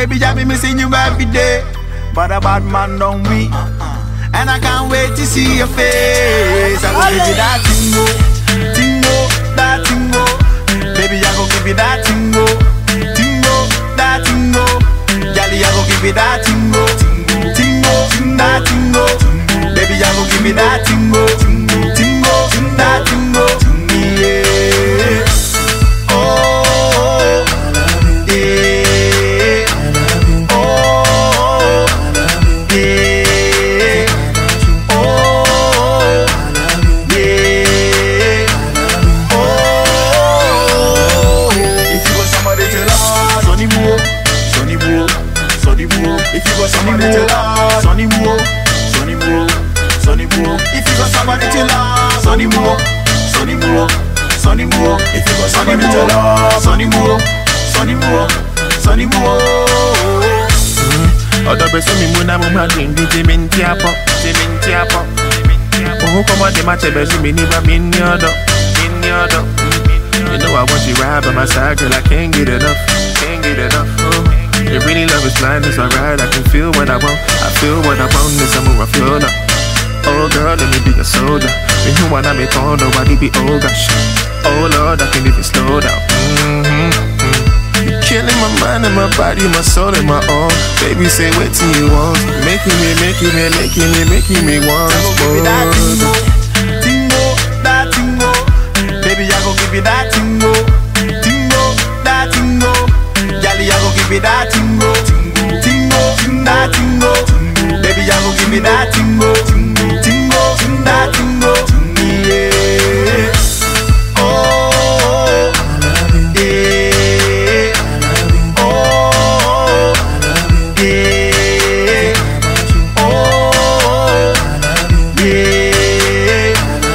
Baby, I be missing you every day. But a bad man don't we. And I can't wait to see your face. I will give you that tingo, tingo, that tingo. Baby, I go give you that tingo, tingo, that tingo. Yali, I go give you that tingo, tingo, that tingo. Baby, I go give you that tingo, tingo, that tingo. Yeah. Oh, yeah. Oh, yeah. Oh, yeah. Oh, if you got somebody to love, Sonny Boo, Sonny Boo, Sonny Boo. If you got somebody to love, Sonny Boo, Sonny Boo, Sonny Boo. If you got somebody to love, Sonny Boo, Sonny Boo, Sonny Boo. If you got somebody to love, Sonny Boo, Sonny Boo, Sonny Boo. Other person me muna muma dindi timentiapo. Oh, come on, the match best me never been yodo. You know I want you right by my side, girl. I can't get enough. Oh, if really love is blind, it's alright. I can feel what I want. I feel what I want. This summer I feel love. Oh girl, let me be a soldier. Me who wanna be called, nobody be oh gosh. Oh Lord, I can't even slow down. You're killing my mind and my body, my soul and my all. Baby, say what till you want. Making me want. I go give you that tingo, tingo, that tingo. Baby, I go give you that tingo, tingo, that tingo. Yali, I go give you that tingo, tingo, that tingo. Baby, I go give you that tingo, tingo, that tingo. Yeah. Oh, yeah. Oh, yeah. Oh, yeah.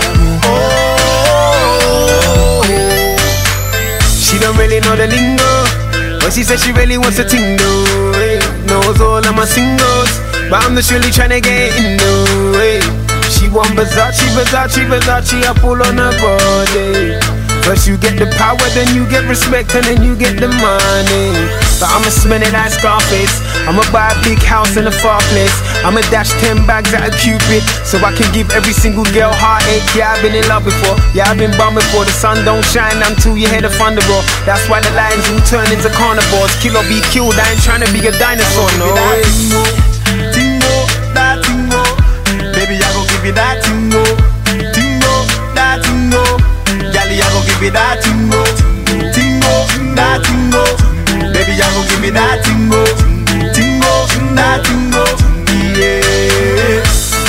Oh. She don't really know the lingo, but she said she really wants a tingle. Knows all of my singles, but I'm just really tryna get in the way. She want Versace, I pull on her body. First you get the power, then you get respect, and then you get the money. So I'ma spend it like Scarface. I'ma buy a big house in a far place. I'ma dash 10 bags out of Cupid, so I can give every single girl heartache. Yeah, I've been in love before, yeah, I've been bummed before. The sun don't shine until you hear the thunder roar. That's why the lions will turn into carnivores. Kill or be killed, I ain't tryna be a dinosaur, no way. Tingo, that tingo. Baby, I go give you that tingo, tingo, that tingo. Yali, I go give you that tingo, tingo, that tingo. Baby, I go give you that tingo, tingo, that tingo. Yeah.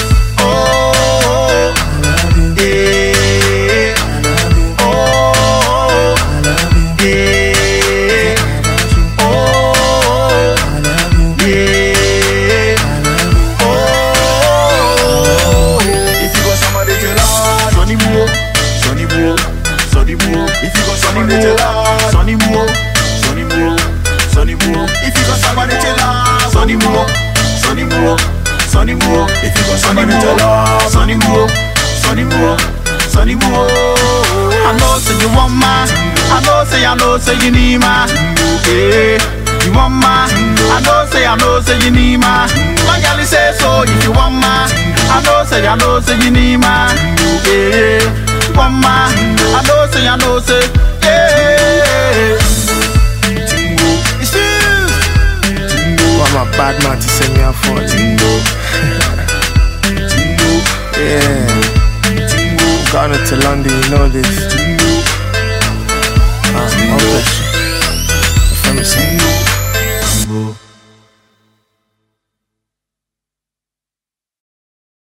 Oh, yeah. Oh, yeah. Oh, yeah. Oh, if you got somebody to love, Sonny Boo, Sonny Boo, Sonny Boo. If you got somebody to love, Sonny Boo, Sonny Boo, Sonny Boo. If you got somebody to love, Sonny Boo, Sonny Boo, Sonny Boo. If you got somebody to love, Sonny Boo, Sonny Boo, Sonny Boo. I know say you want my, I know say you need my. Yeah, you want my, I know say you need my. My gal say so if you want my, I know say you need my. Yeah, you want my, I know say, yeah. Tingo, it's you. Tingo, I'm a bad man to send me out for Tingo, Tingo, yeah. Tingo, Ghana to London, you know this. Tingo, All that shit.